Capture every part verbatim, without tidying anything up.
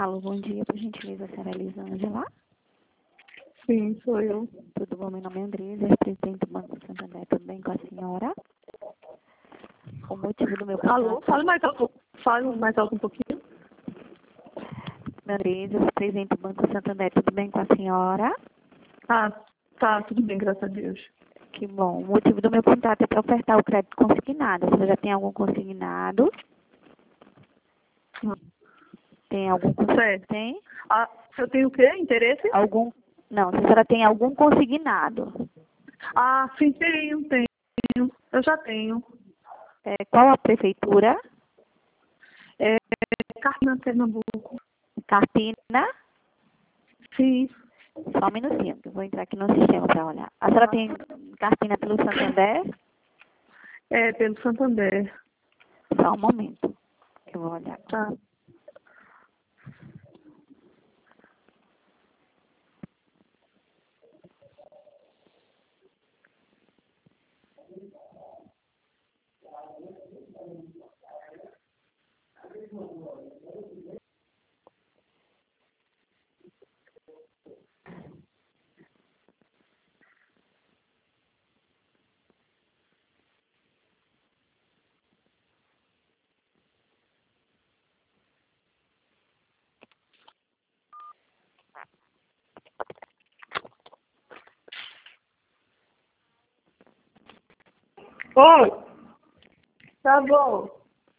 Alô, bom dia, por gentileza, a senhora Elisângela. Sim, sou eu. Tudo bom? Meu nome é Andresa, represento o Banco Santander. Tudo bem com a senhora? O motivo do meu contato... Alô, fale mais alto, fale mais alto um pouquinho. Andresa, represento o Banco Santander. Tudo bem com a senhora? Ah, tá, tudo bem, graças a Deus. Que bom. O motivo do meu contato é para ofertar o crédito consignado. Você já tem algum consignado? Hum. Tem algum consignado? Certo. Tem? Ah, eu tenho o quê? Interesse? Algum... Não, se a senhora tem algum consignado. Ah, sim, tenho, tenho. Eu já tenho. É, qual a prefeitura? É Cartina, Pernambuco. Carpina? Sim. Só um minutinho, que eu vou entrar aqui no sistema para olhar. A senhora tem Carpina pelo Santander? É, pelo Santander. Só um momento, que eu vou olhar. Tá. Oi. Tá bom.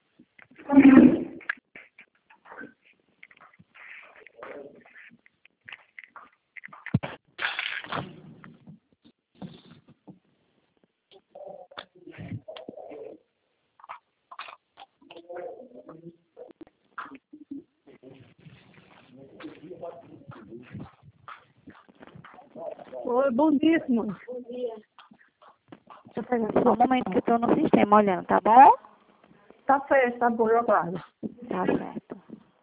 Oi, bom dia, mano. Bom dia. Deixa eu pegar só um momento que eu estou no sistema olhando, tá bom? Tá certo, tá bom, eu aguardo. Tá certo.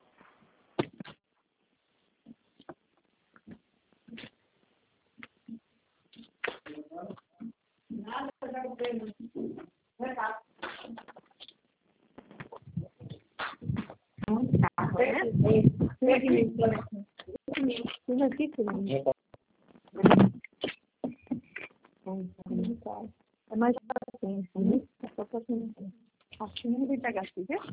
É mais assim, assim. Assim, não vem pegar aqui, viu?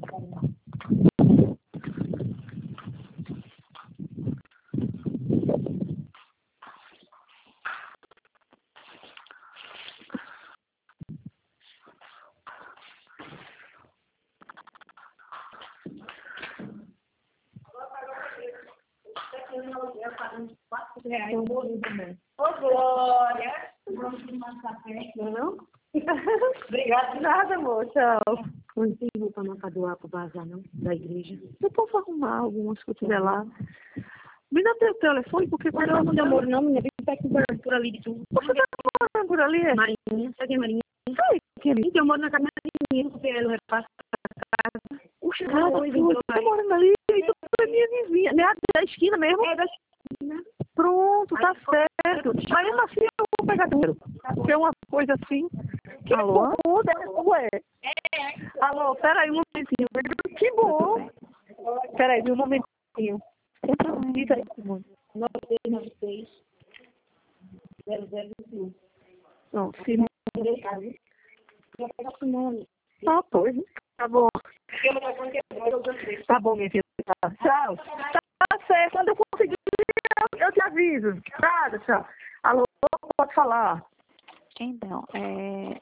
Eu vou ali também. Ô, Glória! Vamos tomar café, não? Obrigada. Nada, amor. Tchau. Não tem roupa não pra doar pro bazar, não? Da igreja. Eu posso arrumar algumas que eu tiver lá. Me dá teu telefone, porque quando eu Não, meu amor, não, menina. Vem tá aqui por ali de tudo. Você tá morando por ali? Marinha. Sabe quem é Marinha? Sai, querido. Então, eu moro na casa da Marinha. Porque ela repassa a casa. Puxa, Ah, cara, pois, tu então, tá vai. morando ali. Então, tu é minha vizinha. Né? Da esquina mesmo? É da esquina. Pronto, tá Aí, certo. Aí eu assim, eu vou pegar dinheiro. Porque é uma coisa assim. Que Alô? bom, né? Ué. Alô, peraí um momentinho. Que bom. Peraí, um momentinho. Sem problema. Diz aí, Simone. nove seis nove seis zero zero dois um. Não, Simone. Eu vou pegar o Simone. Ah, pois. Tá bom. Tá bom, minha filha. Tá. Tchau. Tá certo. Quando eu conseguir, eu, eu te aviso. Nada, tchau. Alô, pode falar. Então, é...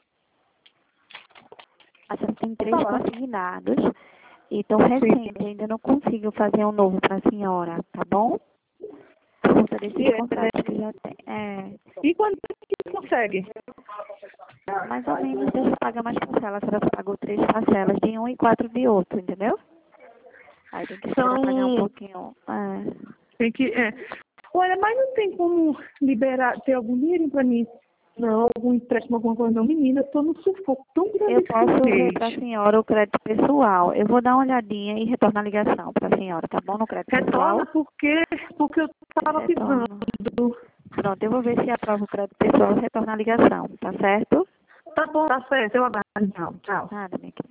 a senhora tem três Falar. consignados e tão recente, ainda não consigo fazer um novo para a senhora, tá bom? Por conta desses E é, contratos que já tem. É, E quando que consegue? mais ou menos deixa pagar mais parcelas. A senhora pagou três parcelas de um e quatro de outro, entendeu? Aí tem que esperar São... pagar um pouquinho. É. Tem que... É. Olha, mas não tem como liberar, ter algum dinheiro pra mim? Não, algum empréstimo, alguma coisa. Não, menina, eu tô num sufoco tão grande. Eu posso esse ver mês. para a senhora o crédito pessoal. Eu vou dar uma olhadinha e retorno a ligação para a senhora, tá bom? No crédito Retorna pessoal. porque, porque eu tava Retorno. pisando. Pronto, eu vou ver se aprova o crédito pessoal e retorno a ligação, tá certo? Tá bom, tá certo, eu aguardo. Tchau, tchau. Nada, minha querida.